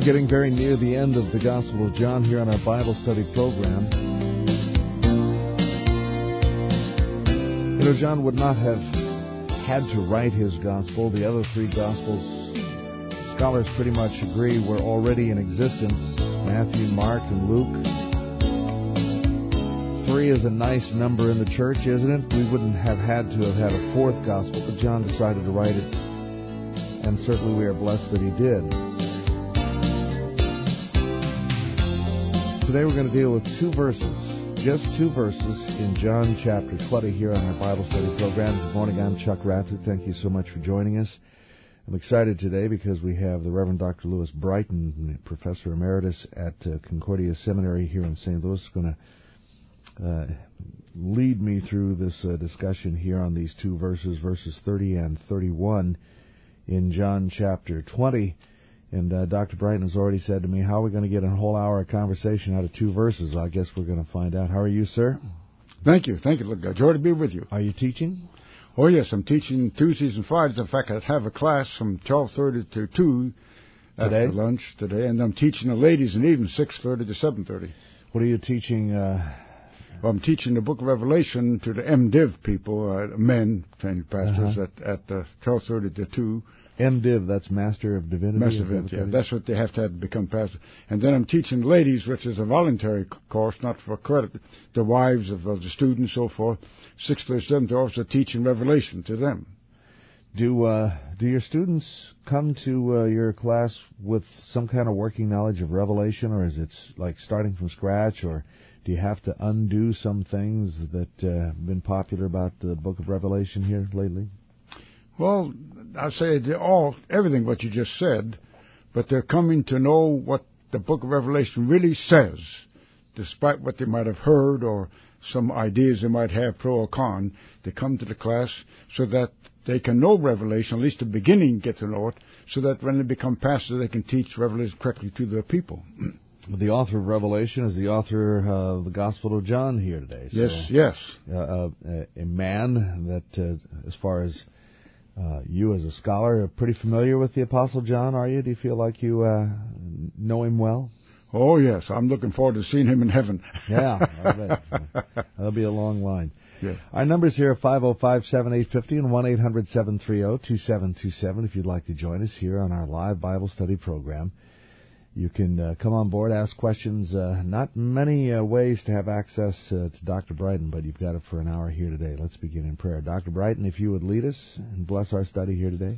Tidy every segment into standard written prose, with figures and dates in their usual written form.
getting very near the end of the Gospel of John here on our Bible study program. You know, John would not have had to write his Gospel. The other three Gospels, scholars pretty much agree, were already in existence. Matthew, Mark, and Luke. 3 is a nice number in the church, isn't it? We wouldn't have had to have had a fourth Gospel, but John decided to write it. And certainly we are blessed that he did. Today we're going to deal with 2 verses, just 2 verses in John chapter 20 here on our Bible study program. Good morning, I'm Chuck Rather. Thank you so much for joining us. I'm excited today because we have the Reverend Dr. Lewis Brighton, Professor Emeritus at Concordia Seminary here in St. Louis, going to lead me through this discussion here on these 2 verses, verses 30 and 31 in John chapter 20. And Dr. Brighton has already said to me, how are we going to get a whole hour of conversation out of 2 verses? I guess we're going to find out. How are you, sir? Thank you. Thank you. Look, joy to be with you. Are you teaching? Oh, yes. I'm teaching Tuesdays and Fridays. In fact, I have a class from 12:30 to 2 today? After lunch today. And I'm teaching the ladies in the evening, 6:30 to 7:30. What are you teaching? Well, I'm teaching the book of Revelation to the MDiv people, men, trained pastors, at 12:30 to 2. MDiv, that's Master of Divinity? Master of Divinity, yeah. That's what they have to become pastor. And then I'm teaching ladies, which is a voluntary course, not for credit, the wives of the students, so forth, 6:30 to 7, also teaching Revelation to them. Do your students come to your class with some kind of working knowledge of Revelation, or is it like starting from scratch, or do you have to undo some things that have been popular about the book of Revelation here lately? Well, I say everything what you just said, but they're coming to know what the book of Revelation really says, despite what they might have heard or some ideas they might have, pro or con. They come to the class so that they can know Revelation, at least the beginning, get to know it, so that when they become pastors, they can teach Revelation correctly to their people. The author of Revelation is the author of the Gospel of John here today. So, yes. A man that, as far as you as a scholar are pretty familiar with the Apostle John, are you? Do you feel like you know him well? Oh, yes. I'm looking forward to seeing him in heaven. Yeah, I bet. That'll be a long line. Yeah. Our numbers here are 505-7850 and 1-800-730-2727 if you'd like to join us here on our live Bible study program. You can come on board, ask questions. Not many ways to have access to Dr. Brighton, but you've got it for an hour here today. Let's begin in prayer. Dr. Brighton, if you would lead us and bless our study here today.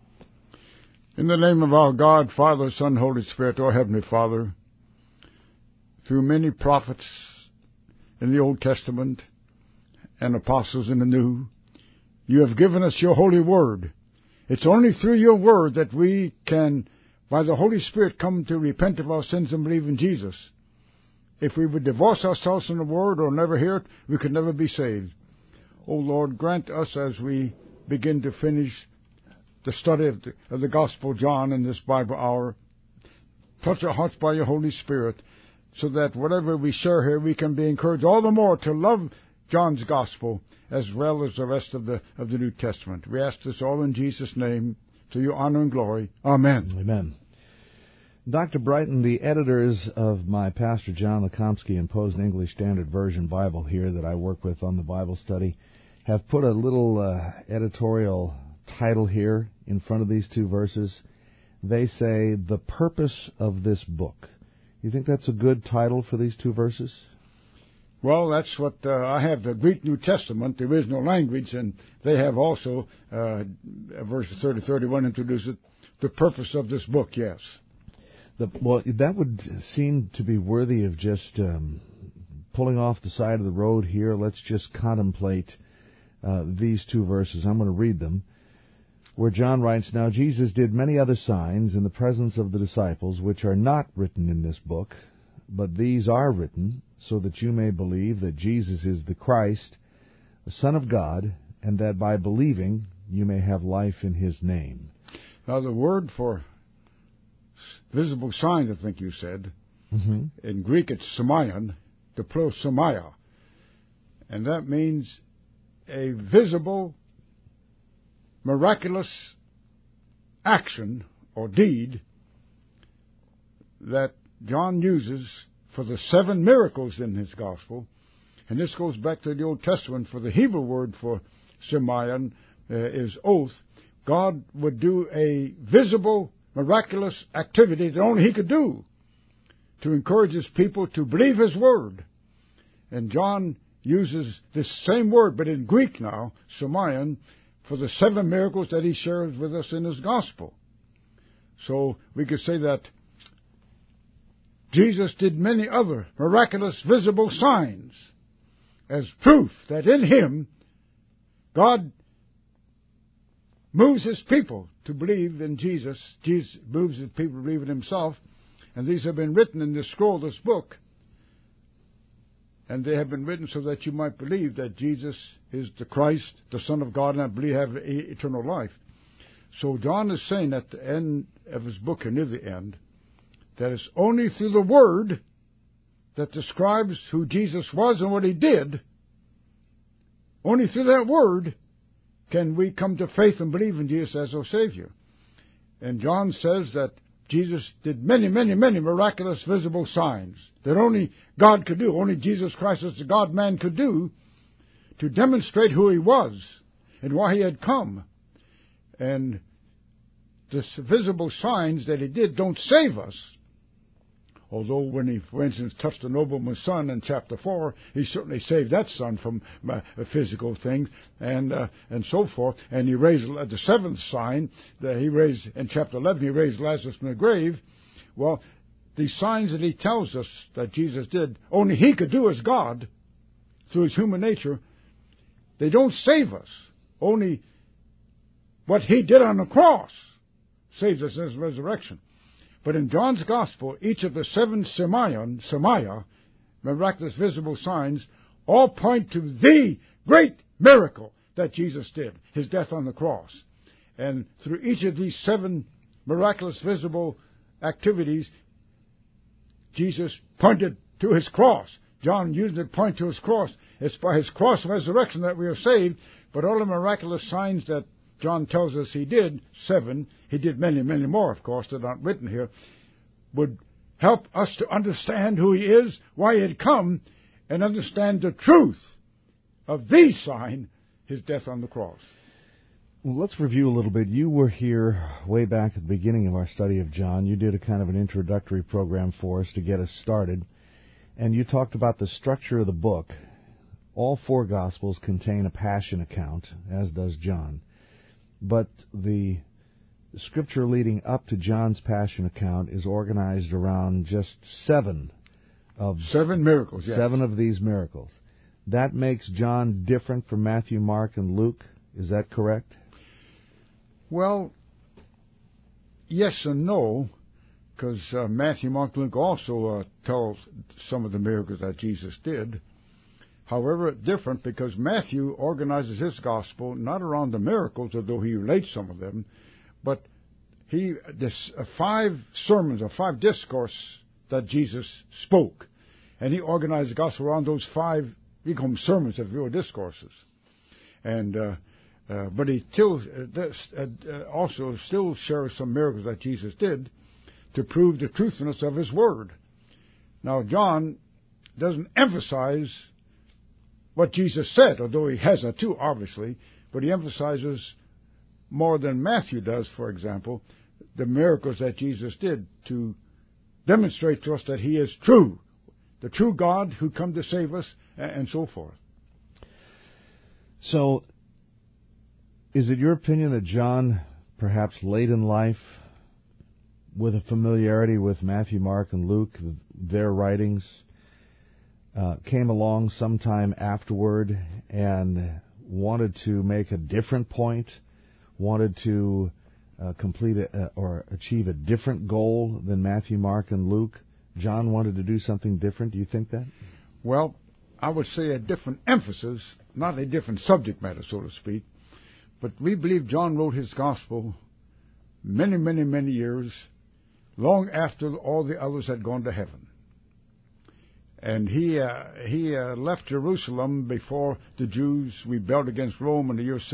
In the name of our God, Father, Son, Holy Spirit, our Heavenly Father, through many prophets in the Old Testament and apostles in the New, you have given us your holy word. It's only through your word that we can, by the Holy Spirit, come to repent of our sins and believe in Jesus. If we would divorce ourselves from the Word or never hear it, we could never be saved. O Lord, grant us as we begin to finish the study of the Gospel of John in this Bible hour, touch our hearts by your Holy Spirit, so that whatever we share here, we can be encouraged all the more to love John's Gospel as well as the rest of the New Testament. We ask this all in Jesus' name, to your honor and glory. Amen. Amen. Dr. Brighton, the editors of my Pastor John Lekomsky Imposed English Standard Version Bible here that I work with on the Bible study have put a little editorial title here in front of these 2 verses. They say, the purpose of this book. You think that's a good title for these 2 verses? Well, that's what I have, the Greek New Testament, the original language, and they have also, verses 30-31 introduce it, the purpose of this book, yes. Well, that would seem to be worthy of just pulling off the side of the road here. Let's just contemplate these 2 verses. I'm going to read them. Where John writes, Now Jesus did many other signs in the presence of the disciples, which are not written in this book, but these are written, so that you may believe that Jesus is the Christ, the Son of God, and that by believing you may have life in his name. Now the word for visible signs, I think you said, in Greek it's semaion, the plural semaya, and that means a visible, miraculous action or deed that John uses for the 7 miracles in his gospel, and this goes back to the Old Testament, for the Hebrew word for Simeon is oath. God would do a visible, miraculous activity that only he could do to encourage his people to believe his word. And John uses this same word, but in Greek now, Simeon, for the 7 miracles that he shares with us in his gospel. So we could say that Jesus did many other miraculous visible signs as proof that in him God moves his people to believe in Jesus. Jesus moves his people to believe in himself. And these have been written in this scroll, this book. And they have been written so that you might believe that Jesus is the Christ, the Son of God, and I believe have eternal life. So John is saying at the end of his book, and near the end, that it's only through the Word that describes who Jesus was and what he did, only through that Word can we come to faith and believe in Jesus as our Savior. And John says that Jesus did many, many, many miraculous visible signs that only God could do, only Jesus Christ as the God-man could do, to demonstrate who he was and why he had come. And the visible signs that he did don't save us. Although when he, for instance, touched the nobleman's son in chapter 4, he certainly saved that son from physical things and so forth. And he raised the 7th sign that he raised in chapter 11. He raised Lazarus from the grave. Well, the signs that he tells us that Jesus did, only he could do as God through his human nature. They don't save us. Only what he did on the cross saves us in his resurrection. But in John's Gospel, each of the 7 Semaya, miraculous visible signs, all point to the great miracle that Jesus did, his death on the cross. And through each of these 7 miraculous visible activities, Jesus pointed to his cross. John used it to point to his cross. It's by his cross resurrection that we are saved, but all the miraculous signs that John tells us he did, 7, he did many, many more, of course, that aren't written here, would help us to understand who he is, why he had come, and understand the truth of the sign, his death on the cross. Well, let's review a little bit. You were here way back at the beginning of our study of John. You did a kind of an introductory program for us to get us started, and you talked about the structure of the book. All 4 Gospels contain a passion account, as does John. But the scripture leading up to John's passion account is organized around just 7 miracles. Yes. 7 of these miracles. That makes John different from Matthew, Mark, and Luke. Is that correct? Well, yes and no, because Matthew, Mark, Luke also tell some of the miracles that Jesus did. However, different because Matthew organizes his gospel not around the miracles, although he relates some of them, but 5 sermons or 5 discourses that Jesus spoke, and he organized the gospel around those 5. We call them sermons, if you will, discourses, and but he also still shares some miracles that Jesus did to prove the truthfulness of his word. Now, John doesn't emphasize what Jesus said, although he has that too, obviously, but he emphasizes more than Matthew does, for example, the miracles that Jesus did to demonstrate to us that he is true, the true God who come to save us, and so forth. So, is it your opinion that John, perhaps late in life, with a familiarity with Matthew, Mark, and Luke, their writings, came along sometime afterward and wanted to make a different point, wanted to complete or achieve a different goal than Matthew, Mark, and Luke? John wanted to do something different. Do you think that? Well, I would say a different emphasis, not a different subject matter, so to speak. But we believe John wrote his gospel many, many, many years, long after all the others had gone to heaven. And he left Jerusalem before the Jews rebelled against Rome in the year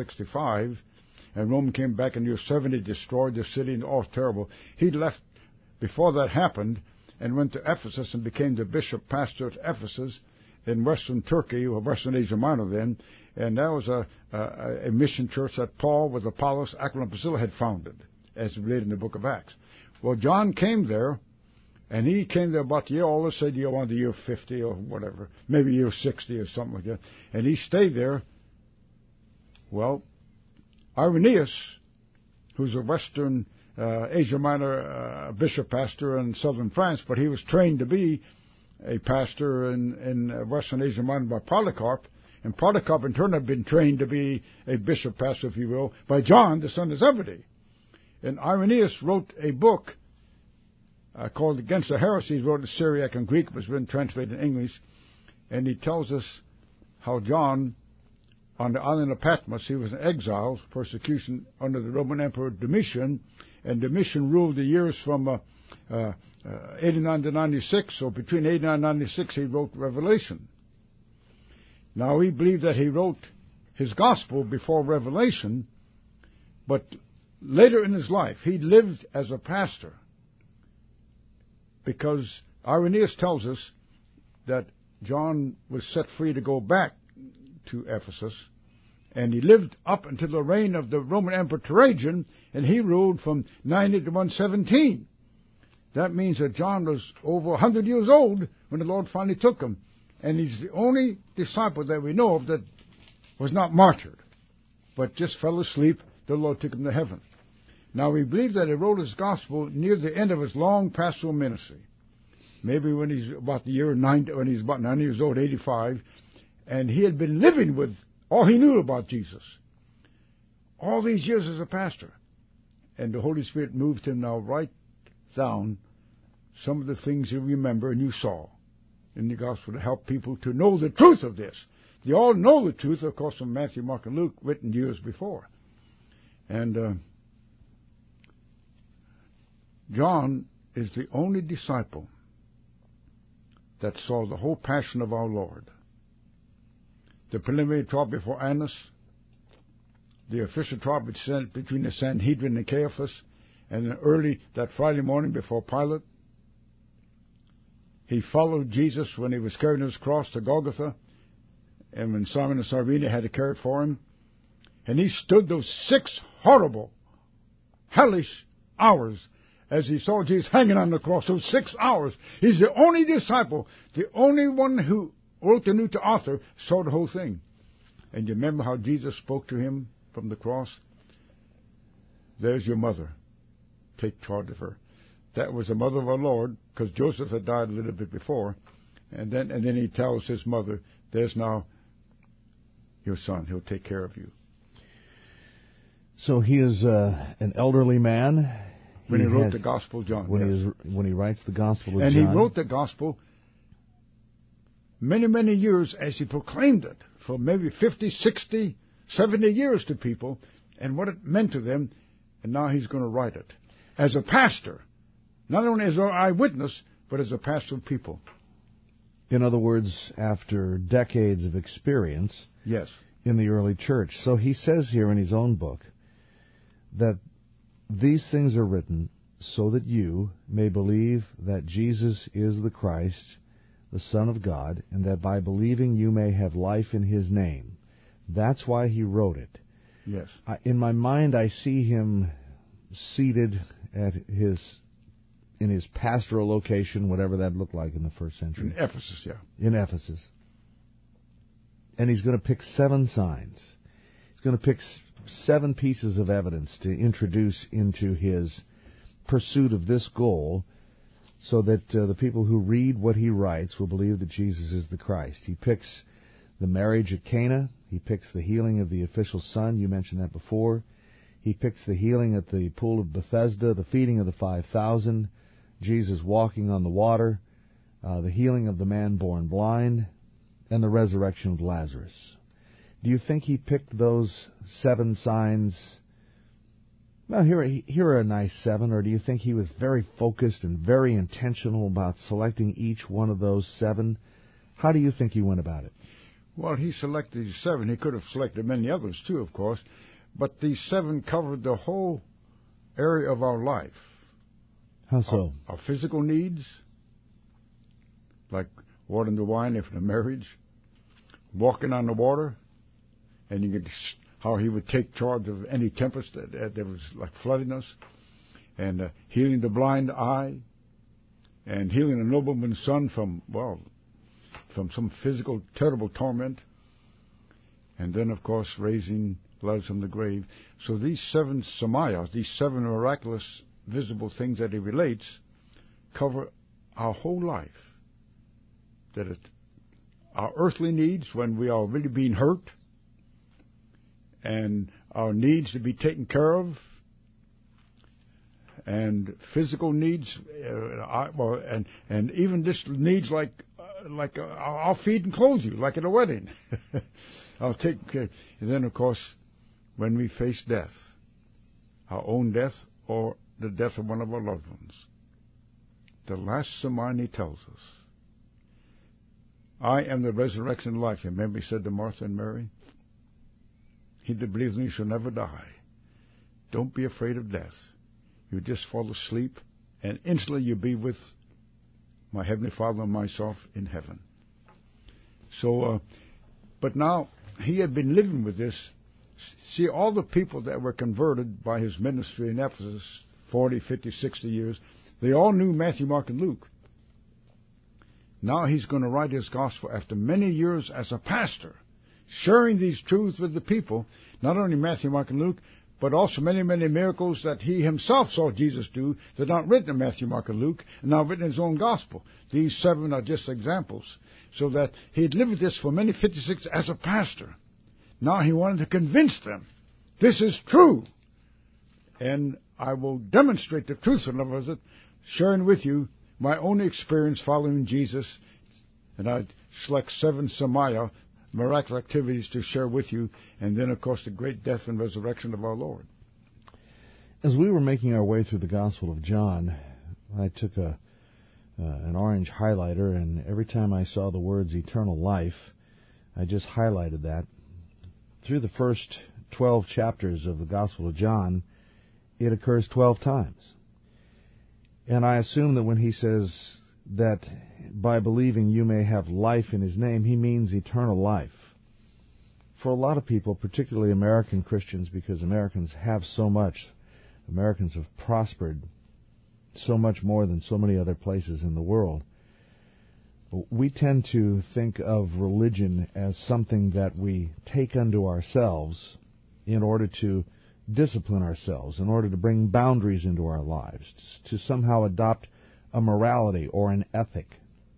64-65, and Rome came back in the year 70, destroyed the city, and all terrible. He left before that happened and went to Ephesus and became the bishop pastor at Ephesus in western Turkey, or western Asia Minor then. And that was a mission church that Paul with Apollos, Aquila, and Priscilla had founded, as read in the book of Acts. Well, John came there, and he came there about the year, let's say around the year 50 or whatever, maybe year 60 or something like that. And he stayed there. Well, Irenaeus, who's a western Asia Minor bishop pastor in southern France, but he was trained to be a pastor in western Asia Minor by Polycarp. And Polycarp, in turn, had been trained to be a bishop pastor, if you will, by John, the son of Zebedee. And Irenaeus wrote a book called Against the Heresies. He wrote in Syriac and Greek, was been translated in English. And he tells us how John, on the island of Patmos, he was in exile, persecution under the Roman Emperor Domitian. And Domitian ruled the years from 89 to 96. So between 89 and 96, he wrote Revelation. Now, we believe that he wrote his gospel before Revelation, but later in his life, he lived as a pastor, because Irenaeus tells us that John was set free to go back to Ephesus, and he lived up until the reign of the Roman Emperor Trajan, and he ruled from 90 to 117. That means that John was over 100 years old when the Lord finally took him. And he's the only disciple that we know of that was not martyred, but just fell asleep. The Lord took him to heaven. Now, we believe that he wrote his gospel near the end of his long pastoral ministry. Maybe when he's about the year 90, when he's about 90 years old, 85, and he had been living with all he knew about Jesus all these years as a pastor. And the Holy Spirit moved him now right down some of the things you remember and you saw in the gospel to help people to know the truth of this. They all know the truth, of course, from Matthew, Mark, and Luke, written years before. And John is the only disciple that saw the whole passion of our Lord. The preliminary trial before Annas, the official trial between the Sanhedrin and Caiaphas, and then early that Friday morning before Pilate. He followed Jesus when he was carrying his cross to Golgotha, and when Simon of Cyrene had to carry it for him. And he stood those 6 horrible, hellish hours as he saw Jesus hanging on the cross. Those 6 hours. He's the only disciple, the only one who wrote the New to author, saw the whole thing. And you remember how Jesus spoke to him from the cross? There's your mother. Take charge of her. That was the mother of our Lord, because Joseph had died a little bit before. And then he tells his mother, there's now your son. He'll take care of you. So he is an elderly man. When he wrote the Gospel of John. When he writes the Gospel of John. And he wrote the Gospel many, many years as he proclaimed it, for maybe 50, 60, 70 years to people, and what it meant to them. And now he's going to write it as a pastor. Not only as an eyewitness, but as a pastor of people. In other words, after decades of experience yes, in the early church. So he says here in his own book that these things are written so that you may believe that Jesus is the Christ, the Son of God, and that by believing you may have life in his name. That's why he wrote it. Yes. In my mind, I see him seated in his pastoral location, whatever that looked like in the first century. In Ephesus, yeah. In Ephesus. And he's going to pick 7 signs. He's going to pick 7 pieces of evidence to introduce into his pursuit of this goal, so that the people who read what he writes will believe that Jesus is the Christ. He picks the marriage at Cana. He picks the healing of the official son. You mentioned that before. He picks the healing at the pool of Bethesda, the feeding of the 5,000, Jesus walking on the water, the healing of the man born blind, and the resurrection of Lazarus. Do you think he picked those 7 signs? Well, here are a nice 7, or do you think he was very focused and very intentional about selecting each one of those 7? How do you think he went about it? Well, he selected 7. He could have selected many others too, of course. But these 7 covered the whole area of our life. How so? Our physical needs, like water and the wine after the marriage, walking on the water, and you get how he would take charge of any tempest that was like flooding us, and healing the blind eye, and healing a nobleman's son from some physical terrible torment, and then of course raising Lazarus from the grave. So these 7 samayas, these 7 miraculous visible things that he relates, cover our whole life. That is our earthly needs when we are really being hurt, and our needs to be taken care of, and physical needs, and even just needs like I'll feed and clothe you, like at a wedding. I'll take care. And then, of course, when we face death, our own death or the death of one of our loved ones, the last Samani tells us, I am the resurrection and life. Remember he said to Martha and Mary, he that believes in me shall never die. Don't be afraid of death. You just fall asleep, and instantly you'll be with my Heavenly Father and myself in heaven. So, but now, he had been living with this. See, all the people that were converted by his ministry in Ephesus, 40, 50, 60 years, they all knew Matthew, Mark, and Luke. Now he's going to write his gospel after many years as a pastor, sharing these truths with the people, not only Matthew, Mark, and Luke, but also many, many miracles that he himself saw Jesus do that aren't written in Matthew, Mark, and Luke, and now written in his own gospel. These 7 are just examples. So that he had lived with this for many 56 as a pastor. Now he wanted to convince them, this is true. And I will demonstrate the truthfulness of it, sharing with you my own experience following Jesus. And I select 7 samaya, miraculous activities to share with you, and then, of course, the great death and resurrection of our Lord. As we were making our way through the Gospel of John, I took an orange highlighter, and every time I saw the words eternal life, I just highlighted that. Through the first 12 chapters of the Gospel of John, it occurs 12 times. And I assume that when he says that by believing you may have life in his name, he means eternal life. For a lot of people, particularly American Christians, because Americans have so much, Americans have prospered so much more than so many other places in the world, we tend to think of religion as something that we take unto ourselves in order to discipline ourselves, in order to bring boundaries into our lives, to somehow adopt a morality or an ethic.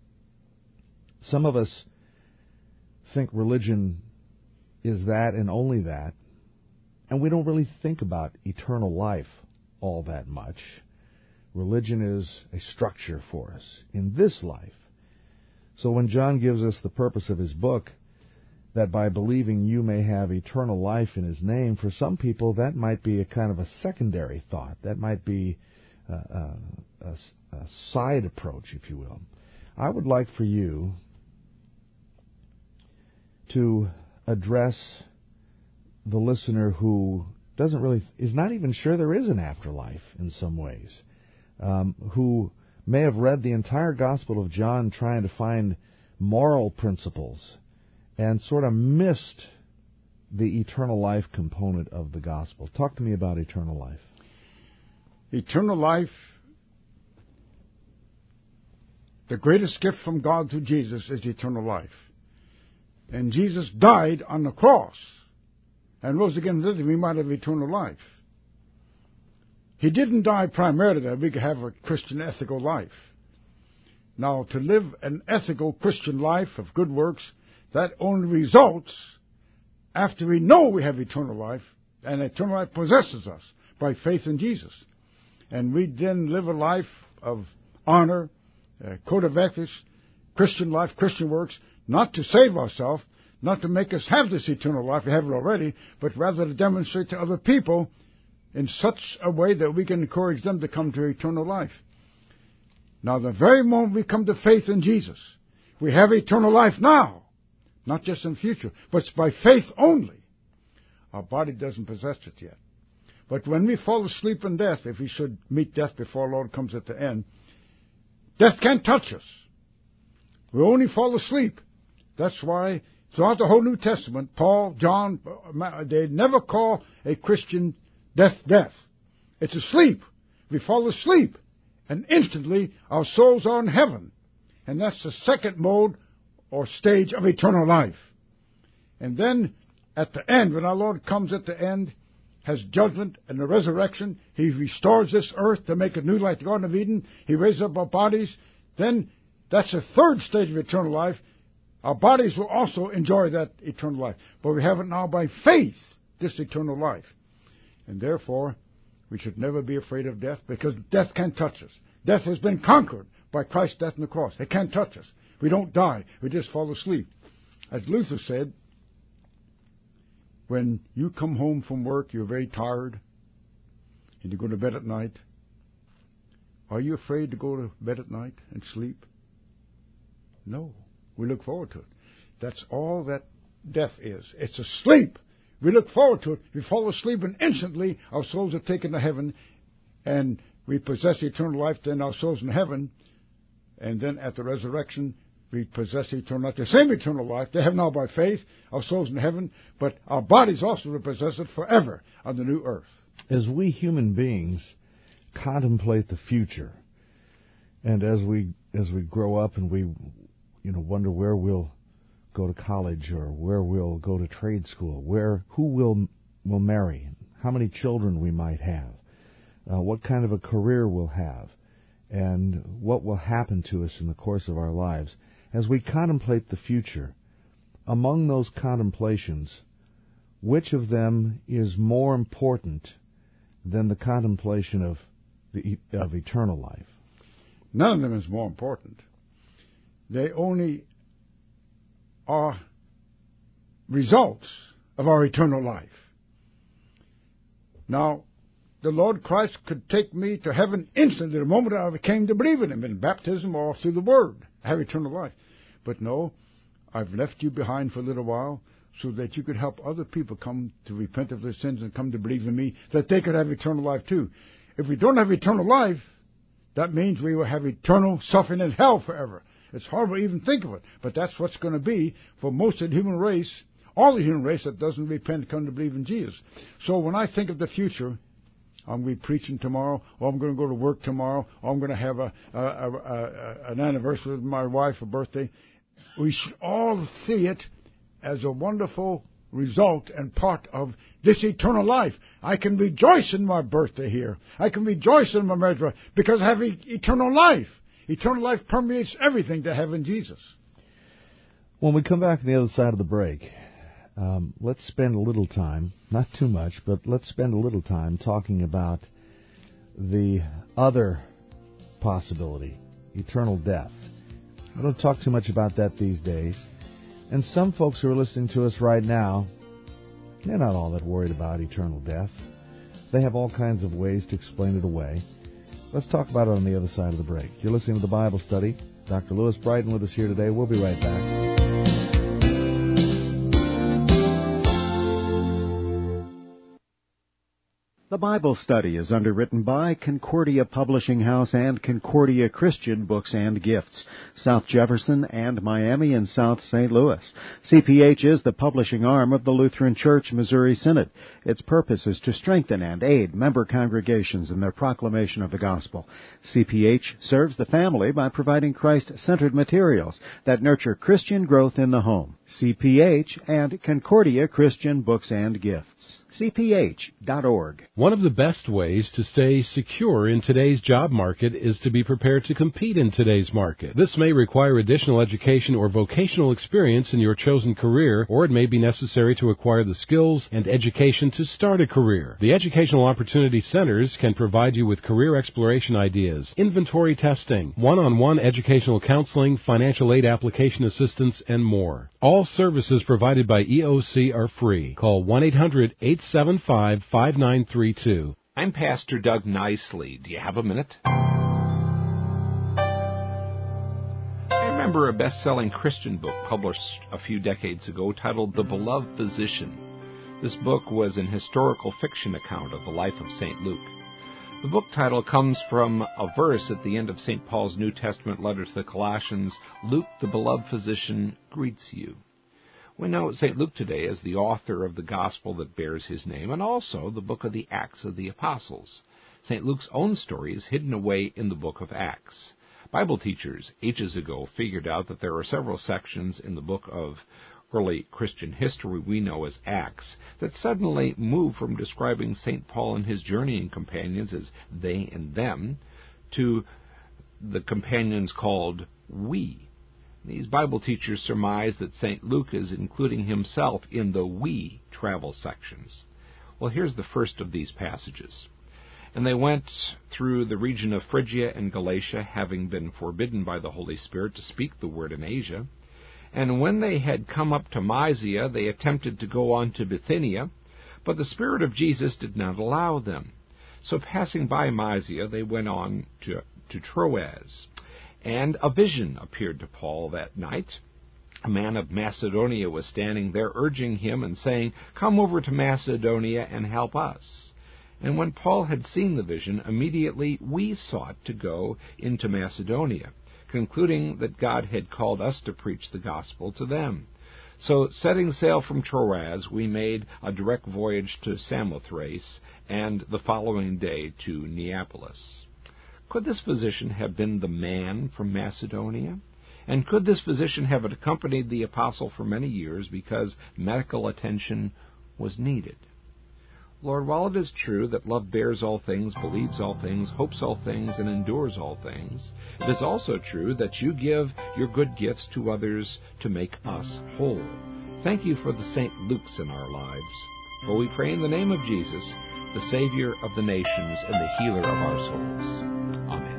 Some of us think religion is that and only that, and we don't really think about eternal life all that much. Religion is a structure for us in this life. So when John gives us the purpose of his book, that by believing you may have eternal life in his name, for some people that might be a kind of a secondary thought. That might be a side approach, if you will. I would like for you to address the listener who is not even sure there is an afterlife in some ways, who may have read the entire Gospel of John trying to find moral principles and sort of missed the eternal life component of the Gospel. Talk to me about eternal life. Eternal life, the greatest gift from God to Jesus is eternal life. And Jesus died on the cross and rose again that we might have eternal life. He didn't die primarily that we could have a Christian ethical life. Now, to live an ethical Christian life of good works, that only results after we know we have eternal life, and eternal life possesses us by faith in Jesus. And we then live a life of honor, code of ethics, Christian life, Christian works, not to save ourselves, not to make us have this eternal life, we have it already, but rather to demonstrate to other people in such a way that we can encourage them to come to eternal life. Now, the very moment we come to faith in Jesus, we have eternal life now, not just in the future, but it's by faith only. Our body doesn't possess it yet. But when we fall asleep in death, if we should meet death before our Lord comes at the end, death can't touch us. We only fall asleep. That's why throughout the whole New Testament, Paul, John, they never call a Christian death. It's asleep. We fall asleep, and instantly our souls are in heaven. And that's the second mode or stage of eternal life. And then at the end, when our Lord comes at the end, has judgment and the resurrection, He restores this earth to make it new like the Garden of Eden. He raises up our bodies. Then that's the third stage of eternal life. Our bodies will also enjoy that eternal life. But we have it now by faith, this eternal life. And therefore, we should never be afraid of death, because death can't touch us. Death has been conquered by Christ's death on the cross. It can't touch us. We don't die. We just fall asleep. As Luther said, when you come home from work, you're very tired, and you go to bed at night. Are you afraid to go to bed at night and sleep? No. We look forward to it. That's all that death is. It's a sleep. We look forward to it. We fall asleep, and instantly our souls are taken to heaven, and we possess eternal life, then our souls in heaven, and then at the resurrection, we possess eternal life, the same eternal life. They have now by faith, our souls in heaven, but our bodies also will possess it forever on the new earth. As we human beings contemplate the future, and as we grow up and we wonder where we'll go to college or where we'll go to trade school, who will marry, how many children we might have, what kind of a career we'll have, and what will happen to us in the course of our lives. As we contemplate the future, among those contemplations, which of them is more important than the contemplation of eternal life? None of them is more important. They only are results of our eternal life. Now, the Lord Christ could take me to heaven instantly the moment I came to believe in Him, in baptism or through the Word. I have eternal life. But no, I've left you behind for a little while so that you could help other people come to repent of their sins and come to believe in me, that they could have eternal life too. If we don't have eternal life, that means we will have eternal suffering in hell forever. It's horrible to even think of it, but that's what's going to be for most of the human race, all the human race that doesn't repent and come to believe in Jesus. So when I think of the future, I'm going to be preaching tomorrow, or I'm going to go to work tomorrow, or I'm going to have an anniversary with my wife, a birthday. We should all see it as a wonderful result and part of this eternal life. I can rejoice in my birthday here. I can rejoice in my marriage because I have eternal life. Eternal life permeates everything to have in Jesus. When we come back on the other side of the break, let's spend a little time, not too much, but let's spend a little time talking about the other possibility, eternal death. I don't talk too much about that these days. And some folks who are listening to us right now, they're not all that worried about eternal death. They have all kinds of ways to explain it away. Let's talk about it on the other side of the break. You're listening to the Bible Study. Dr. Lewis Brighton with us here today. We'll be right back. The Bible Study is underwritten by Concordia Publishing House and Concordia Christian Books and Gifts, South Jefferson and Miami and South St. Louis. CPH is the publishing arm of the Lutheran Church Missouri Synod. Its purpose is to strengthen and aid member congregations in their proclamation of the gospel. CPH serves the family by providing Christ-centered materials that nurture Christian growth in the home. CPH and Concordia Christian Books and Gifts. CPH.org. One of the best ways to stay secure in today's job market is to be prepared to compete in today's market. This may require additional education or vocational experience in your chosen career, or it may be necessary to acquire the skills and education to start a career. The Educational Opportunity Centers can provide you with career exploration ideas, inventory testing, one-on-one educational counseling, financial aid application assistance, and more. All services provided by EOC are free. Call 1-800-875-5932. I'm Pastor Doug Nicely. Do you have a minute? I remember a best-selling Christian book published a few decades ago titled The Beloved Physician. This book was an historical fiction account of the life of St. Luke. The book title comes from a verse at the end of St. Paul's New Testament letter to the Colossians, "Luke, the beloved physician, greets you." We know St. Luke today as the author of the gospel that bears his name, and also the book of the Acts of the Apostles. St. Luke's own story is hidden away in the book of Acts. Bible teachers ages ago figured out that there are several sections in the book of early Christian history we know as Acts that suddenly move from describing St. Paul and his journeying companions as they and them to the companions called we. These Bible teachers surmise that St. Luke is including himself in the we travel sections. Well, here's the first of these passages. "And they went through the region of Phrygia and Galatia, having been forbidden by the Holy Spirit to speak the word in Asia. And when they had come up to Mysia, they attempted to go on to Bithynia, but the Spirit of Jesus did not allow them. So passing by Mysia, they went on to Troas. And a vision appeared to Paul that night. A man of Macedonia was standing there, urging him and saying, 'Come over to Macedonia and help us.' And when Paul had seen the vision, immediately we sought to go into Macedonia, concluding that God had called us to preach the gospel to them. So, setting sail from Troas, we made a direct voyage to Samothrace, and the following day to Neapolis." Could this physician have been the man from Macedonia? And could this physician have accompanied the apostle for many years because medical attention was needed? Lord, while it is true that love bears all things, believes all things, hopes all things, and endures all things, it is also true that you give your good gifts to others to make us whole. Thank you for the St. Luke's in our lives. For we pray in the name of Jesus, the Savior of the nations and the healer of our souls. Amen.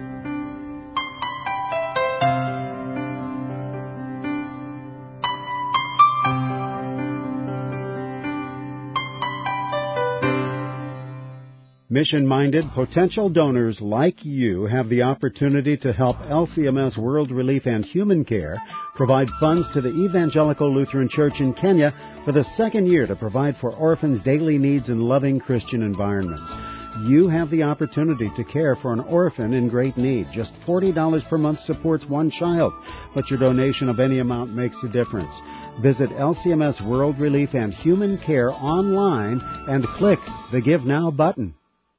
Mission-minded potential donors like you have the opportunity to help LCMS World Relief and Human Care provide funds to the Evangelical Lutheran Church in Kenya for the second year to provide for orphans' daily needs in loving Christian environments. You have the opportunity to care for an orphan in great need. Just $40 per month supports one child, but your donation of any amount makes a difference. Visit LCMS World Relief and Human Care online and click the Give Now button.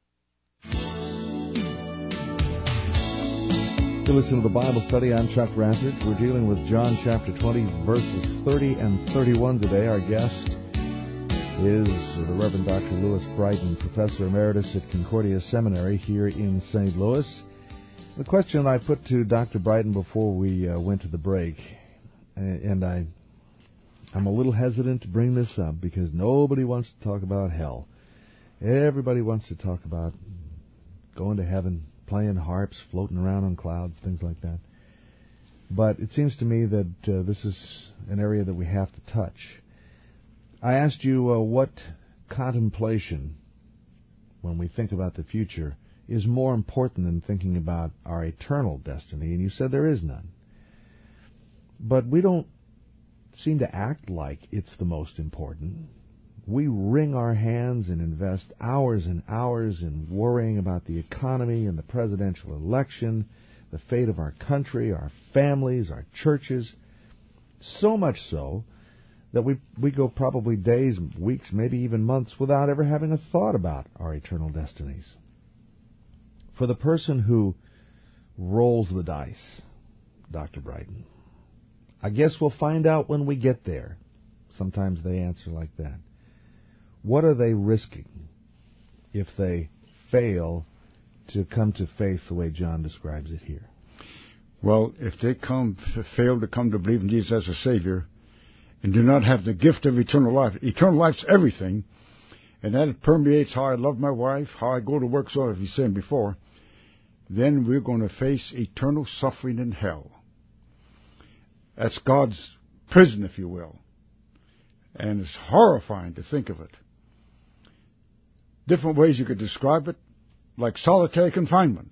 You listen to the Bible study. I'm Chuck Rathert. We're dealing with John chapter 20, verses 30 and 31 today. Our guest is the Reverend Dr. Louis Brighton, Professor Emeritus at Concordia Seminary here in St. Louis. The question I put to Dr. Brighton before we went to the break, and I'm a little hesitant to bring this up because nobody wants to talk about hell. Everybody wants to talk about going to heaven, playing harps, floating around on clouds, things like that. But it seems to me that this is an area that we have to touch. I asked you what contemplation, when we think about the future, is more important than thinking about our eternal destiny, and you said there is none. But we don't seem to act like it's the most important. We wring our hands and invest hours and hours in worrying about the economy and the presidential election, the fate of our country, our families, our churches. So much so that we go probably days, weeks, maybe even months without ever having a thought about our eternal destinies. For the person who rolls the dice, Dr. Brighton, I guess we'll find out when we get there. Sometimes they answer like that. What are they risking if they fail to come to faith the way John describes it here? Well, if they fail to come to believe in Jesus as a Savior and do not have the gift of eternal life's everything, and that permeates how I love my wife, how I go to work, so as we said before, then we're going to face eternal suffering in hell. That's God's prison, if you will. And it's horrifying to think of it. Different ways you could describe it, like solitary confinement.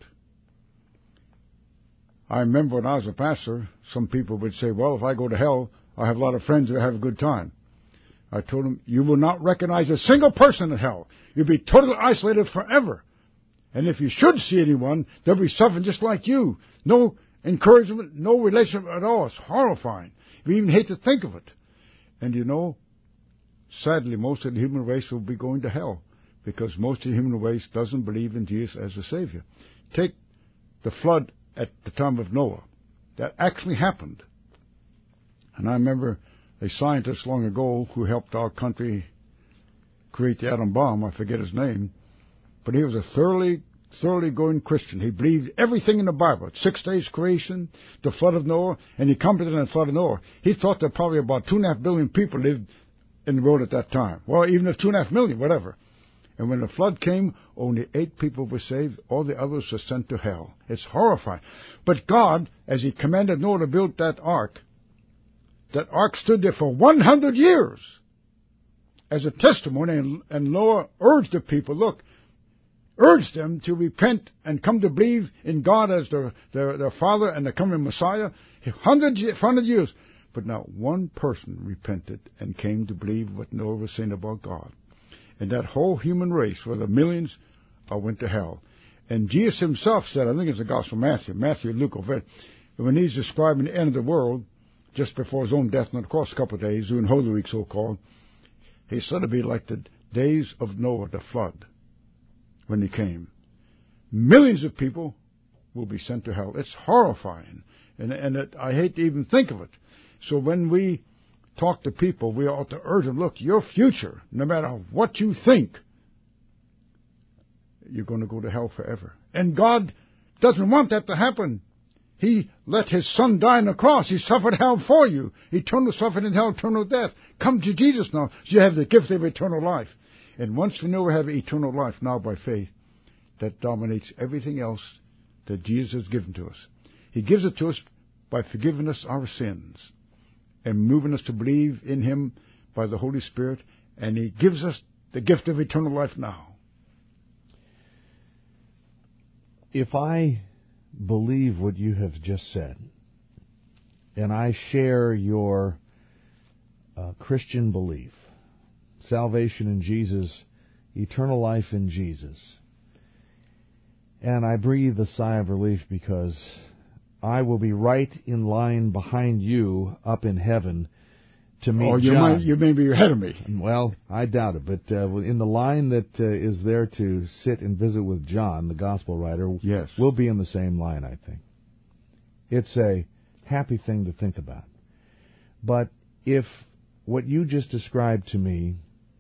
I remember when I was a pastor, some people would say, well, if I go to hell, I have a lot of friends that have a good time. I told him, you will not recognize a single person in hell. You'll be totally isolated forever. And if you should see anyone, they'll be suffering just like you. No encouragement, no relationship at all. It's horrifying. You even hate to think of it. And you know, sadly, most of the human race will be going to hell because most of the human race doesn't believe in Jesus as a Savior. Take the flood at the time of Noah. That actually happened. And I remember a scientist long ago who helped our country create the atom bomb. I forget his name. But he was a thoroughly going Christian. He believed everything in the Bible. 6 days creation, the flood of Noah, and he commented on the flood of Noah. He thought that probably about 2.5 billion people lived in the world at that time. Well, even if 2.5 million, whatever. And when the flood came, only 8 people were saved. All the others were sent to hell. It's horrifying. But God, as He commanded Noah to build that ark stood there for 100 years as a testimony. And Noah urged the people, urged them to repent and come to believe in God as their Father and the coming Messiah. 100 years. But not one person repented and came to believe what Noah was saying about God. And that whole human race, where the millions, went to hell. And Jesus Himself said, I think it's the Gospel of Matthew, Luke, when He's describing the end of the world, just before His own death on the cross, a couple of days, during Holy Week so-called, He said it'd be like the days of Noah, the flood, when He came. Millions of people will be sent to hell. It's horrifying. And I hate to even think of it. So when we talk to people, we ought to urge them, look, your future, no matter what you think, you're going to go to hell forever. And God doesn't want that to happen. He let His Son die on the cross. He suffered hell for you. Eternal suffering in hell, eternal death. Come to Jesus now, so you have the gift of eternal life. And once we know we have eternal life now by faith, that dominates everything else that Jesus has given to us. He gives it to us by forgiving us our sins and moving us to believe in Him by the Holy Spirit, and He gives us the gift of eternal life now. If I believe what you have just said, and I share your Christian belief, salvation in Jesus, eternal life in Jesus, and I breathe a sigh of relief because I will be right in line behind you up in heaven to meet John. You may be ahead of me. Well, I doubt it, but in the line that is there to sit and visit with John, the gospel writer, yes, we'll be in the same line, I think. It's a happy thing to think about. But if what you just described to me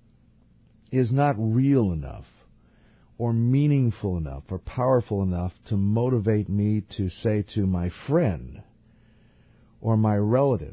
is not real enough, or meaningful enough, or powerful enough to motivate me to say to my friend or my relative,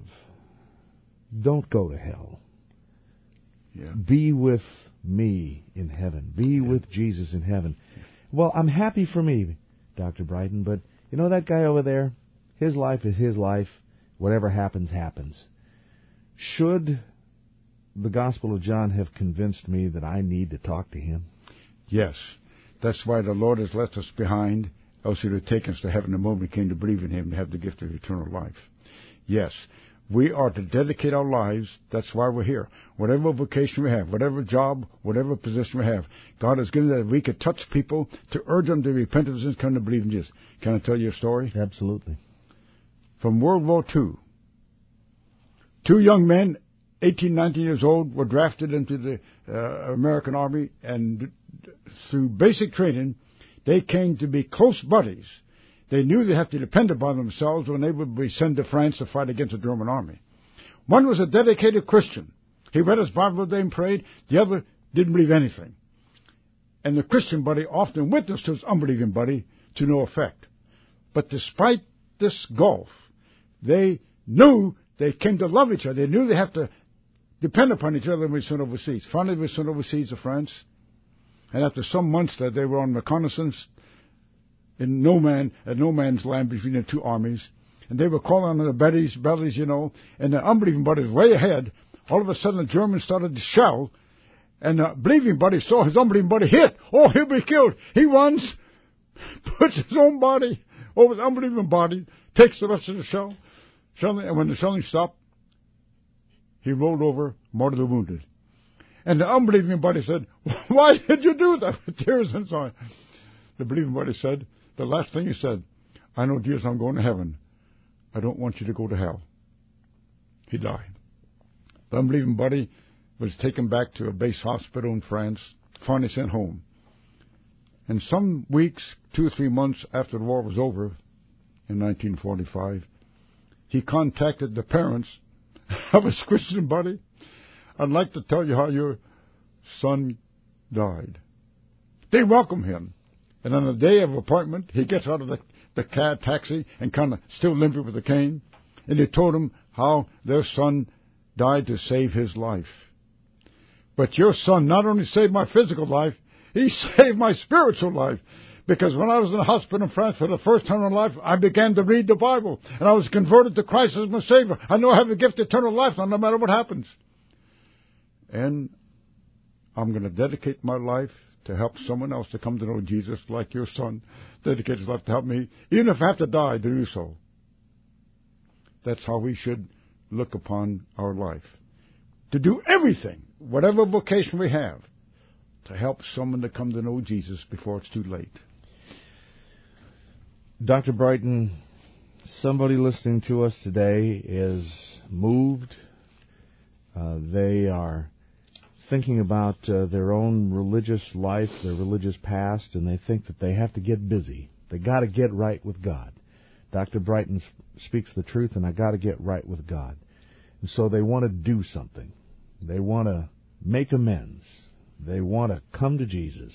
don't go to hell. Yeah. Be with me in heaven. Be with Jesus in heaven. Well, I'm happy for me, Dr. Brighton, but you know that guy over there? His life is his life. Whatever happens, happens. Should the Gospel of John have convinced me that I need to talk to him? Yes. That's why the Lord has left us behind, else He would have taken us to heaven the moment we came to believe in Him, to have the gift of eternal life. Yes. We are to dedicate our lives. That's why we're here. Whatever vocation we have, whatever job, whatever position we have, God has given that we could touch people to urge them to repent of sins, come to believe in Jesus. Can I tell you a story? Absolutely. From World War II, 2 young men, 18, 19 years old, were drafted into the American Army, and through basic training, they came to be close buddies. They knew they had to depend upon themselves when they would be sent to France to fight against the German army. One was a dedicated Christian. He read his Bible every day and prayed. The other didn't believe anything. And the Christian buddy often witnessed to his unbelieving buddy to no effect. But despite this gulf, they knew they came to love each other. They knew they had to depend upon each other when we sent overseas. Finally, we sent overseas to France. And after some months that they were on reconnaissance in no man's land between the two armies, and they were calling on the bellies, and the unbelieving buddy was way ahead. All of a sudden, the Germans started to shell, and the believing buddy saw his unbelieving buddy hit. Oh, he'll be killed. He runs, puts his own body over the unbelieving body, takes the rest of the shell, and when the shelling stopped, he rolled over, mortally wounded. And the unbelieving buddy said, "Why did you do that?" With tears and so on. The believing buddy said, the last thing he said, "I know, Jesus, I'm going to heaven. I don't want you to go to hell." He died. The unbelieving buddy was taken back to a base hospital in France, finally sent home. And some weeks, 2 or 3 months after the war was over, in 1945, he contacted the parents of his Christian buddy. "I'd like to tell you how your son died." They welcomed him. And on the day of appointment, he gets out of the cab taxi and kind of still limping with a cane. And they told him how their son died to save his life. "But your son not only saved my physical life, he saved my spiritual life. Because when I was in the hospital in France for the first time in my life, I began to read the Bible. And I was converted to Christ as my Savior. I know I have the gift of eternal life no matter what happens. And I'm going to dedicate my life to help someone else to come to know Jesus like your son dedicated his life to help me, even if I have to die to do so." That's how we should look upon our life. To do everything, whatever vocation we have, to help someone to come to know Jesus before it's too late. Dr. Brighton, somebody listening to us today is moved. They are thinking about their own religious life, their religious past, and they think that they have to get busy. They got to get right with God. Dr. Brighton speaks the truth, and I got to get right with God. And so they want to do something. They want to make amends. They want to come to Jesus.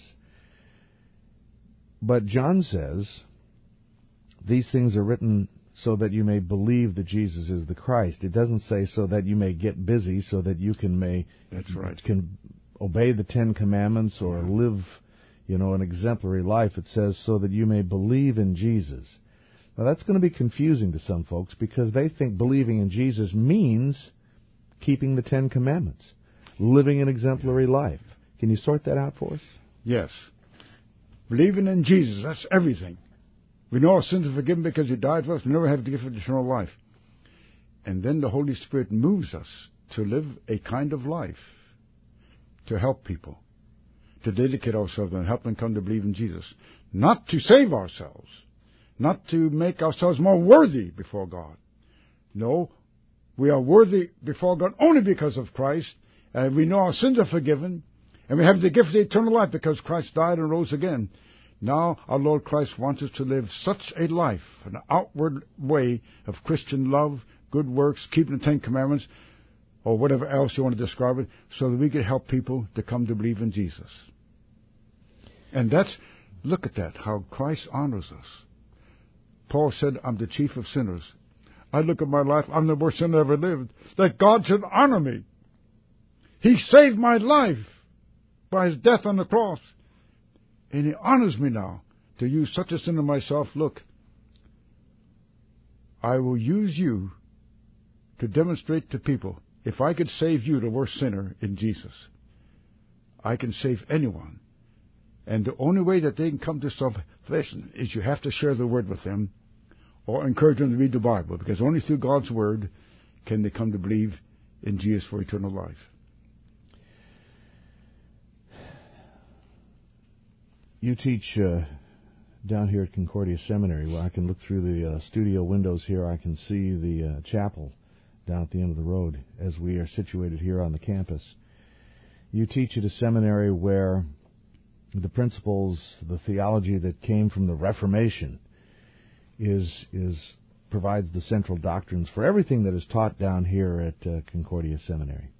But John says, these things are written so that you may believe that Jesus is the Christ. It doesn't say so that you may get busy, so that you can obey the 10 Commandments or live, an exemplary life. It says so that you may believe in Jesus. Now that's going to be confusing to some folks because they think believing in Jesus means keeping the 10 Commandments, living an exemplary life. Can you sort that out for us? Yes. Believing in Jesus, that's everything. We know our sins are forgiven because He died for us. We never have the gift of eternal life. And then the Holy Spirit moves us to live a kind of life, to help people, to dedicate ourselves and help them come to believe in Jesus. Not to save ourselves, not to make ourselves more worthy before God. No, we are worthy before God only because of Christ, and we know our sins are forgiven, and we have the gift of eternal life because Christ died and rose again. Now our Lord Christ wants us to live such a life, an outward way of Christian love, good works, keeping the 10 Commandments, or whatever else you want to describe it, so that we can help people to come to believe in Jesus. And look at that, how Christ honors us. Paul said, "I'm the chief of sinners." I look at my life, I'm the worst sinner ever lived. That God should honor me. He saved my life by His death on the cross. And He honors me now to use such a sinner myself. Look, I will use you to demonstrate to people, if I could save you, the worst sinner, in Jesus, I can save anyone. And the only way that they can come to salvation is you have to share the Word with them or encourage them to read the Bible, because only through God's Word can they come to believe in Jesus for eternal life. You teach down here at Concordia Seminary, where I can look through the studio windows here. I can see the chapel down at the end of the road as we are situated here on the campus. You teach at a seminary where the principles, the theology that came from the Reformation provides the central doctrines for everything that is taught down here at Concordia Seminary.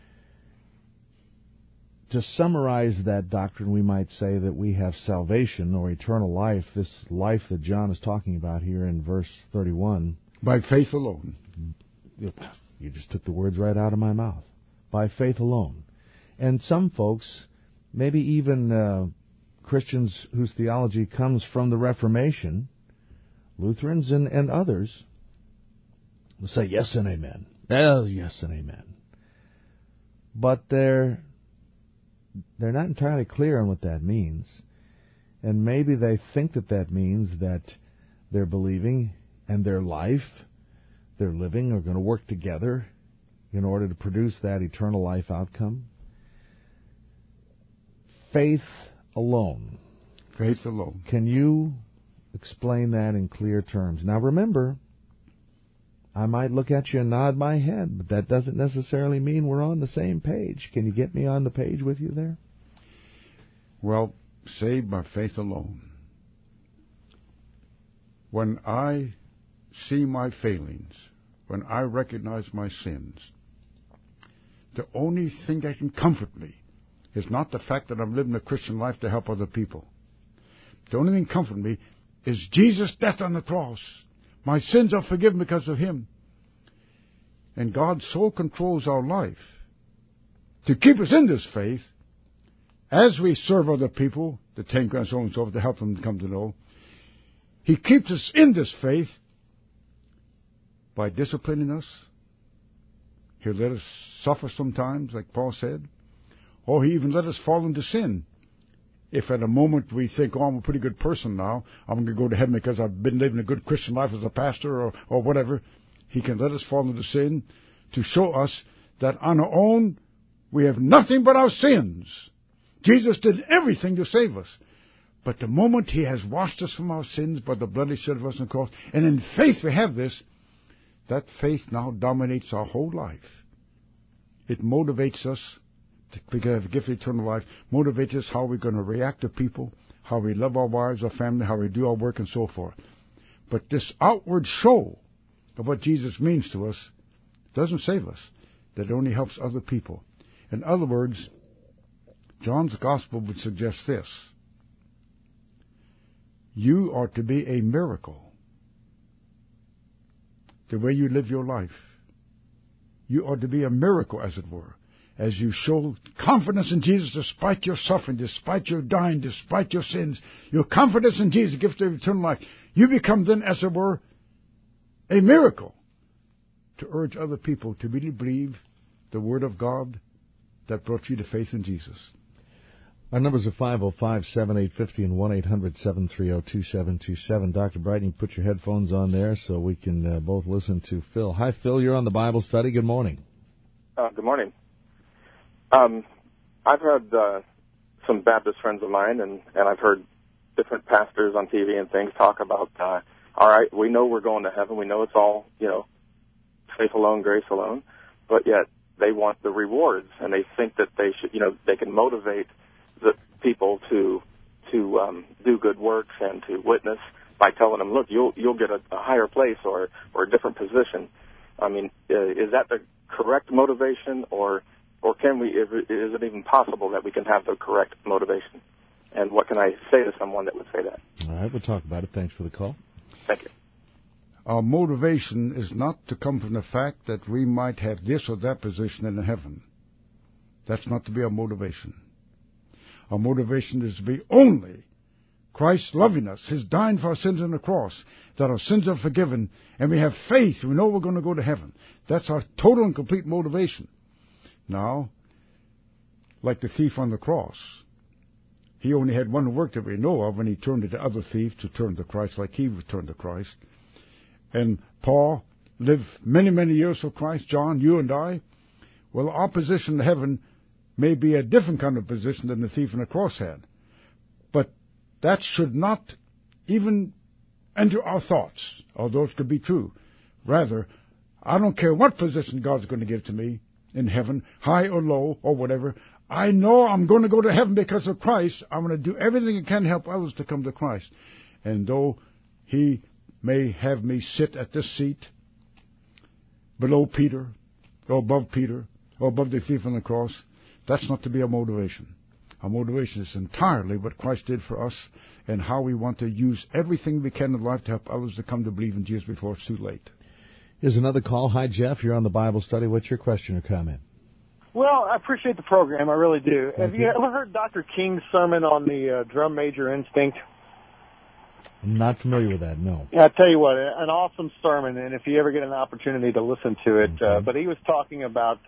To summarize that doctrine, we might say that we have salvation or eternal life, this life that John is talking about here in verse 31. By faith alone. You just took the words right out of my mouth. By faith alone. And some folks, maybe even Christians whose theology comes from the Reformation, Lutherans and others, will say yes and amen. Yes and amen. But they're not entirely clear on what that means. And maybe they think that means that their believing and their life, their living, are going to work together in order to produce that eternal life outcome? Faith alone. Faith alone. Can you explain that in clear terms? Now remember, I might look at you and nod my head, but that doesn't necessarily mean we're on the same page. Can you get me on the page with you there? Well, saved by faith alone. When I see my failings, when I recognize my sins, the only thing that can comfort me is not the fact that I'm living a Christian life to help other people. The only thing that comforts me is Jesus' death on the cross. My sins are forgiven because of Him. And God so controls our life to keep us in this faith as we serve other people, the 10 grand so and so, to help them come to know. He keeps us in this faith by disciplining us. He'll let us suffer sometimes, like Paul said. Or He even let us fall into sin. If at a moment we think, oh, I'm a pretty good person now, I'm going to go to heaven because I've been living a good Christian life as a pastor or whatever, He can let us fall into sin to show us that on our own we have nothing but our sins. Jesus did everything to save us. But the moment He has washed us from our sins by the blood He shed for us on the cross, and in faith we have this, that faith now dominates our whole life. It motivates us, because of the gift of eternal life, motivates us how we're going to react to people, how we love our wives, our family, how we do our work, and so forth. But this outward show of what Jesus means to us doesn't save us. That only helps other people. In other words, John's Gospel would suggest this. You are to be a miracle. The way you live your life. You are to be a miracle, as it were. As you show confidence in Jesus despite your suffering, despite your dying, despite your sins, your confidence in Jesus, the gift of eternal life, you become then, as it were, a miracle to urge other people to really believe the Word of God that brought you to faith in Jesus. Our numbers are 505-7850 and 1-800-730-2727. Dr. Brighton, you put your headphones on there so we can both listen to Phil. Hi, Phil. You're on the Bible study. Good morning. Good morning. I've had some Baptist friends of mine, and I've heard different pastors on TV and things talk about, all right, we know we're going to heaven. We know it's all, faith alone, grace alone, but yet they want the rewards, and they think that they should, they can motivate the people to do good works and to witness by telling them, look, you'll get a higher place or a different position. I mean, is that the correct motivation, or can we? Is it even possible that we can have the correct motivation? And what can I say to someone that would say that? All right, we'll talk about it. Thanks for the call. Thank you. Our motivation is not to come from the fact that we might have this or that position in heaven. That's not to be our motivation. Our motivation is to be only Christ loving us, His dying for our sins on the cross, that our sins are forgiven, and we have faith. We know we're going to go to heaven. That's our total and complete motivation. Now, like the thief on the cross, he only had one work that we know of when he turned to the other thief to turn to Christ like he returned to Christ. And Paul lived many, many years for Christ. John, you and I. Well, our position in heaven may be a different kind of position than the thief on the cross had. But that should not even enter our thoughts, although it could be true. Rather, I don't care what position God's going to give to me in heaven, high or low or whatever. I know I'm going to go to heaven because of Christ. I'm going to do everything I can to help others to come to Christ. And though He may have me sit at this seat below Peter, or above Peter, or above the thief on the cross, that's not to be our motivation. Our motivation is entirely what Christ did for us and how we want to use everything we can in life to help others to come to believe in Jesus before it's too late. Here's another call. Hi, Jeff. You're on the Bible study. What's your question or comment? Well, I appreciate the program. I really do. Thank Have you ever heard Dr. King's sermon on the drum major instinct? I'm not familiar with that, no. Yeah, I tell you what, an awesome sermon, and if you ever get an opportunity to listen to it, but he was talking about,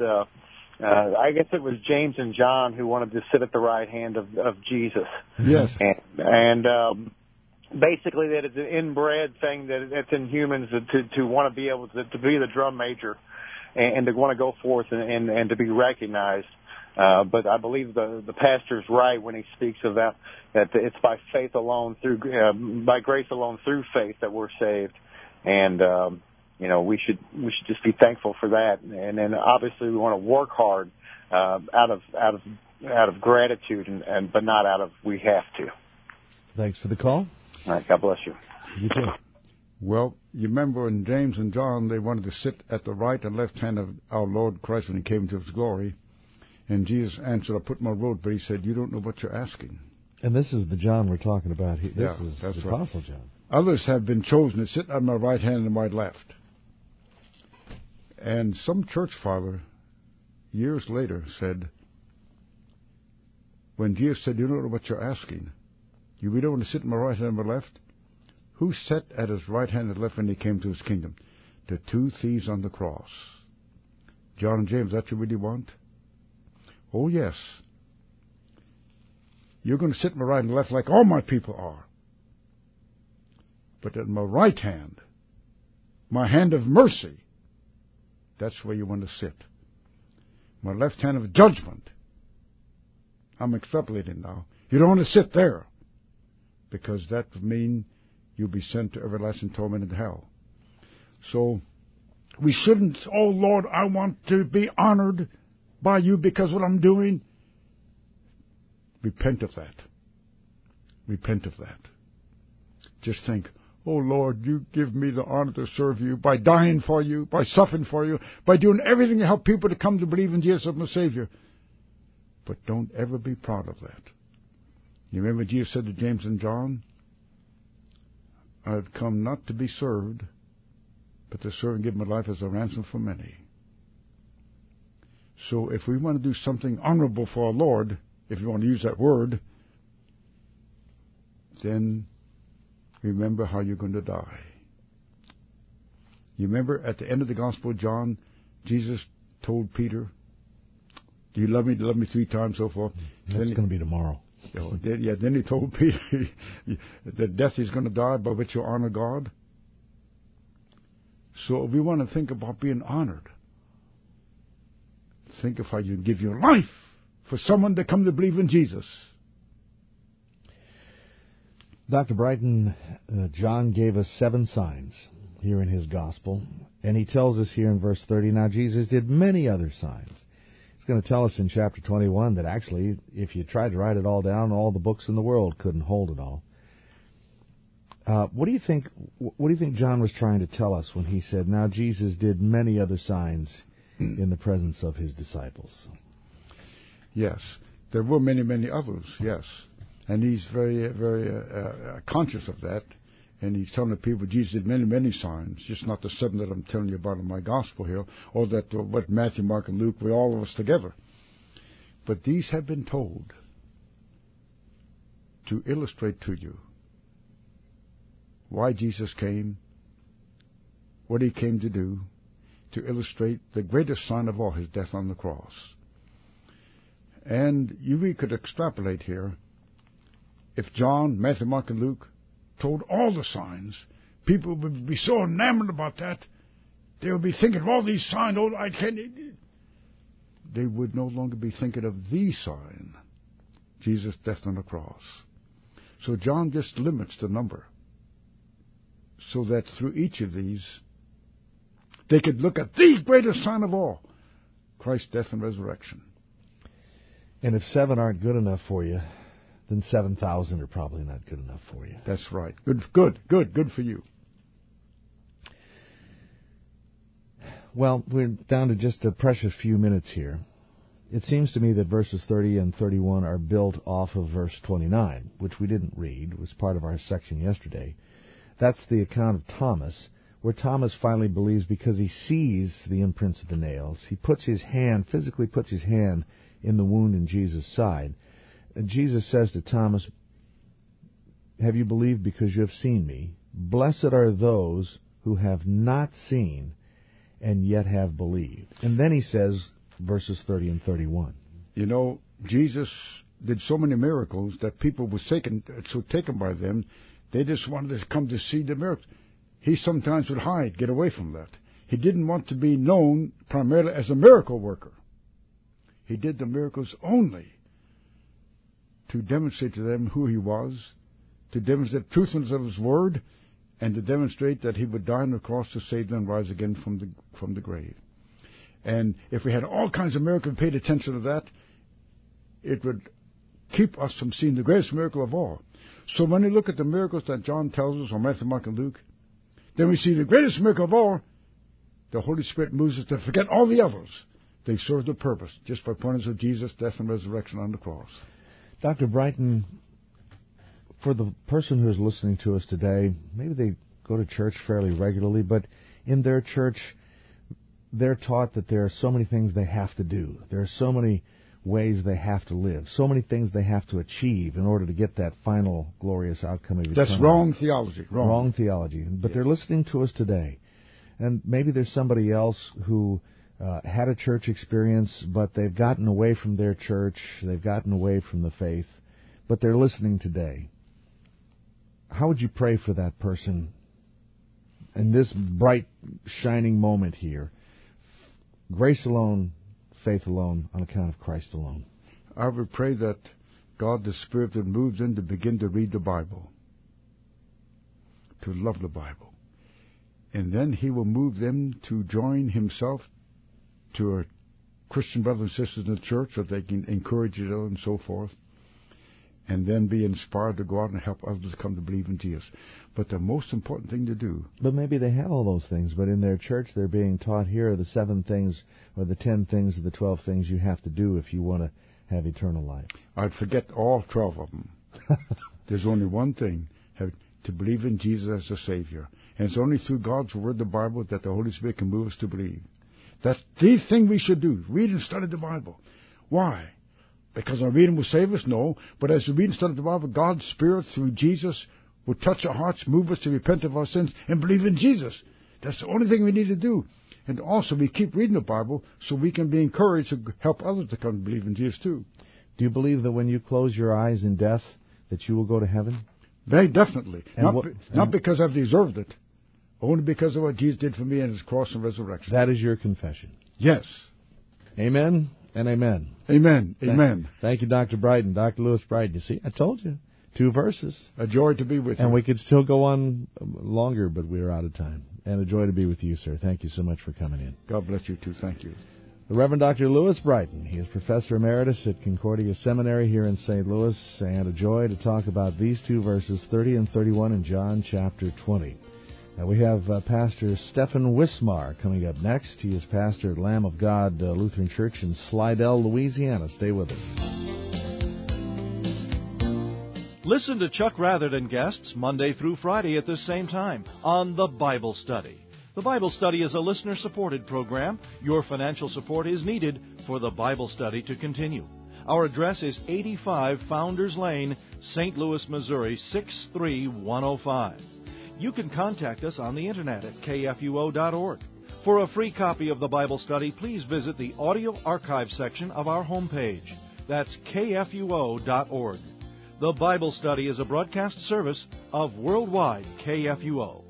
I guess it was James and John who wanted to sit at the right hand of Jesus. Yes. And basically that it's an inbred thing that's in humans to want to be able to be the drum major. and to want to go forth and to be recognized. But I believe the pastor's right when he speaks of that it's by faith alone, by grace alone, through faith that we're saved. And we should just be thankful for that. And then obviously we want to work hard out of gratitude, but not out of we have to. Thanks for the call. All right, God bless you. You too. Well, you remember in James and John, they wanted to sit at the right and left hand of our Lord Christ when he came to his glory. And Jesus answered, I put my road, but he said, you don't know what you're asking. And this is the John we're talking about. This is that's the right. Apostle John. Others have been chosen to sit on my right hand and my left. And some church father, years later, said, when Jesus said, you don't know what you're asking, you really want to sit on my right hand and my left? Who sat at his right hand and left when he came to his kingdom? The two thieves on the cross. John and James, that you really want? Oh, yes. You're going to sit on my right and left like all my people are. But at my right hand, my hand of mercy, that's where you want to sit. My left hand of judgment. I'm extrapolating now. You don't want to sit there, because that would mean you'll be sent to everlasting torment in hell. So we shouldn't, oh Lord, I want to be honored by you because what I'm doing. Repent of that. Repent of that. Just think, oh Lord, you give me the honor to serve you by dying for you, by suffering for you, by doing everything to help people to come to believe in Jesus as my Savior. But don't ever be proud of that. You remember Jesus said to James and John, I've come not to be served, but to serve and give my life as a ransom for many. So if we want to do something honorable for our Lord, if you want to use that word, then remember how you're going to die. You remember at the end of the Gospel of John, Jesus told Peter, do you love me? Love me 3 times, so forth. That's going to be tomorrow. Then he told Peter that death is going to die by which you honor God. So if we want to think about being honored, think of how you give your life for someone to come to believe in Jesus. Dr. Brighton, John gave us 7 signs here in his gospel, and he tells us here in verse 30, now Jesus did many other signs. He's going to tell us in chapter 21 that actually, if you tried to write it all down, all the books in the world couldn't hold it all. What do you think John was trying to tell us when he said, now Jesus did many other signs in the presence of his disciples? Yes, there were many, many others, yes. And he's very, very conscious of that. And he's telling the people Jesus did many, many signs, just not the 7 that I'm telling you about in my gospel here, or that what Matthew, Mark, and Luke, we all of us together. But these have been told to illustrate to you why Jesus came, what he came to do, to illustrate the greatest sign of all, his death on the cross. And we could extrapolate here. If John, Matthew, Mark, and Luke told all the signs, people would be so enamored about that, they would be thinking of all these signs. Oh, I can't. They would no longer be thinking of the sign, Jesus' death on the cross. So John just limits the number, so that through each of these, they could look at the greatest sign of all, Christ's death and resurrection. And if 7 aren't good enough for you, then 7,000 are probably not good enough for you. That's right. Good for you. Well, we're down to just a precious few minutes here. It seems to me that verses 30 and 31 are built off of verse 29, which we didn't read. It was part of our section yesterday. That's the account of Thomas, where Thomas finally believes because he sees the imprints of the nails. He physically puts his hand in the wound in Jesus' side. And Jesus says to Thomas, have you believed because you have seen me? Blessed are those who have not seen and yet have believed. And then he says, verses 30 and 31. You know, Jesus did so many miracles that people were so taken by them, they just wanted to come to see the miracles. He sometimes would hide, get away from that. He didn't want to be known primarily as a miracle worker. He did the miracles only to demonstrate to them who he was, to demonstrate the truthfulness of his word, and to demonstrate that he would die on the cross to save them and rise again from the grave. And if we had all kinds of miracles and paid attention to that, it would keep us from seeing the greatest miracle of all. So when we look at the miracles that John tells us, or Matthew, Mark, and Luke, then we see the greatest miracle of all. The Holy Spirit moves us to forget all the others. They serve the purpose, just by pointing us to Jesus' death and resurrection on the cross. Dr. Brighton, for the person who is listening to us today, maybe they go to church fairly regularly, but in their church, they're taught that there are so many things they have to do. There are so many ways they have to live, so many things they have to achieve in order to get that final glorious outcome of eternal life. That's wrong theology. Wrong theology. But they're listening to us today. And maybe there's somebody else who had a church experience, but they've gotten away from their church, they've gotten away from the faith, but they're listening today. How would you pray for that person in this bright, shining moment here? Grace alone, faith alone, on account of Christ alone. I would pray that God, the Spirit, would move them to begin to read the Bible, to love the Bible. And then He will move them to join Himself to our Christian brothers and sisters in the church so they can encourage each other and so forth. And then be inspired to go out and help others come to believe in Jesus. But the most important thing to do... But maybe they have all those things, but in their church they're being taught, here are the 7 things, or the 10 things, or the 12 things you have to do if you want to have eternal life. I'd forget all 12 of them. There's only one thing, to believe in Jesus as the Savior. And it's only through God's Word, the Bible, that the Holy Spirit can move us to believe. That's the thing we should do, read and study the Bible. Why? Because our reading will save us? No. But as we read and study the Bible, God's Spirit, through Jesus, will touch our hearts, move us to repent of our sins, and believe in Jesus. That's the only thing we need to do. And also, we keep reading the Bible so we can be encouraged to help others to come to believe in Jesus too. Do you believe that when you close your eyes in death, that you will go to heaven? Very definitely. Not because I've deserved it. Only because of what Jesus did for me in His cross and resurrection. That is your confession. Yes. Amen and amen. Amen. Amen. Thank you, Dr. Brighton. Dr. Louis Brighton. You see, I told you. 2 verses. A joy to be with you. And we could still go on longer, but we're out of time. And a joy to be with you, sir. Thank you so much for coming in. God bless you, too. Thank you. The Reverend Dr. Louis Brighton. He is Professor Emeritus at Concordia Seminary here in St. Louis, and a joy to talk about these 2 verses, 30 and 31 in John chapter 20. Now we have Pastor Stephen Wismar coming up next. He is pastor at Lamb of God Lutheran Church in Slidell, Louisiana. Stay with us. Listen to Chuck Rather and Guests Monday through Friday at this same time on The Bible Study. The Bible Study is a listener-supported program. Your financial support is needed for The Bible Study to continue. Our address is 85 Founders Lane, St. Louis, Missouri, 63105. You can contact us on the Internet at kfuo.org. For a free copy of the Bible Study, please visit the audio archive section of our homepage. That's kfuo.org. The Bible Study is a broadcast service of Worldwide KFUO.